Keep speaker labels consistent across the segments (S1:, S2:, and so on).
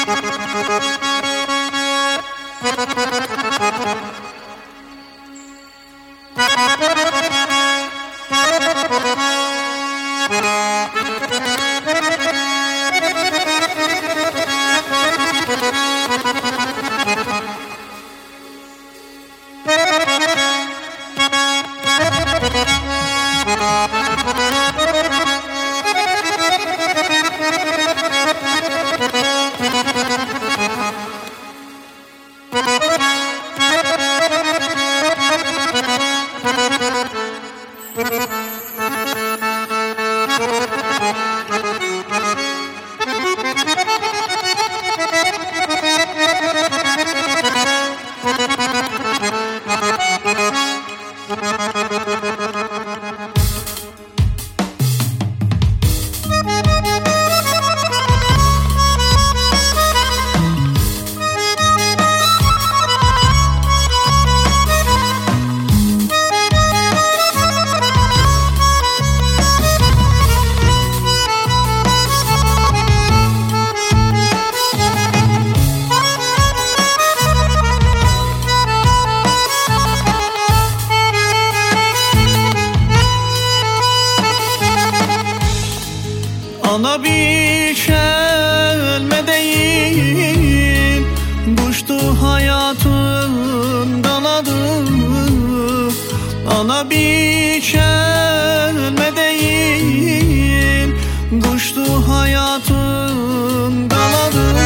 S1: Ana bir kelme değil, kuştu hayatın kanadı. Ana bir kelme değil, kuştu hayatın kanadı.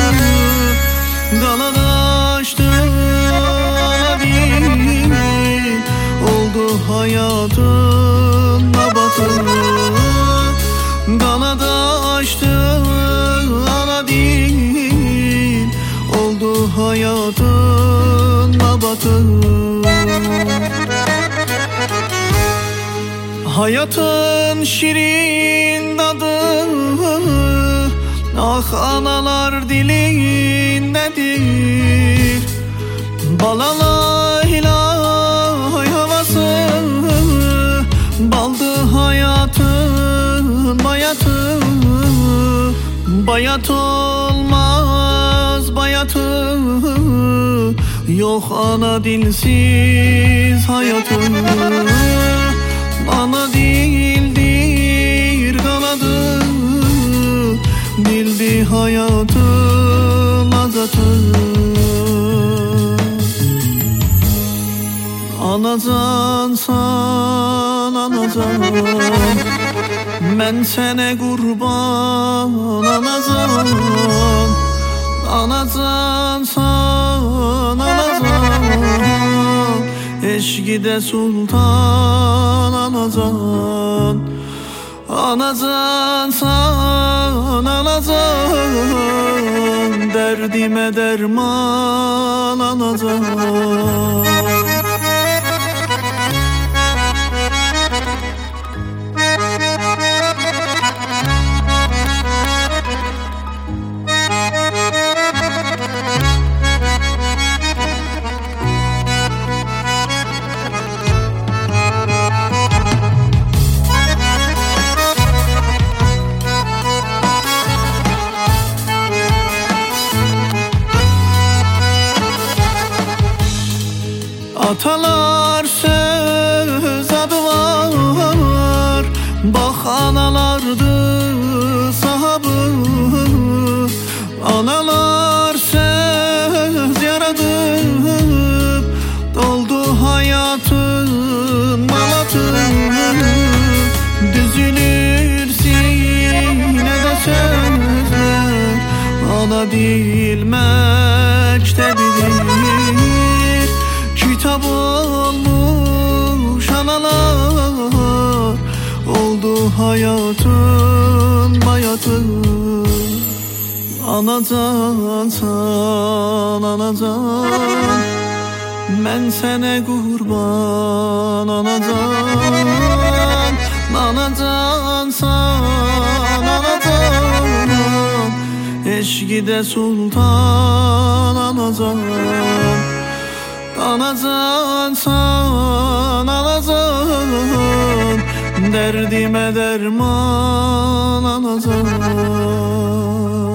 S1: Kanadı açtı ana değil, oldu hayatın nabatı. Kanadı açtı ana değil, oldu hayatın nabatı. Hayatın şirin tadı, ah analar dilindedir. Balala ilahi havası, baldı hayatın bayatı. Bayat olmaz bayatı, yok ana dilsiz hayatı. Ana dildir kanadı, bildi hayatın azatı. Anacansan anacan, men sene kurban anacan. Anacansan anacan, eşkide sultan anacan. Anacansan anacan, derdime derman anacan. Atalar söz adı var, bak analardı sahabı. Analar söz yaradıp, doldu hayatın malatı. Düzülür sinede sözler, ana değil mektebidir. Kitap olmuş analar, oldu hayatın bayatı. Anacansan anacan, men sene kurban anacan. Anacansan anacan, eşkide sultan anacan. Anacansan anacan, derdime derman anacan.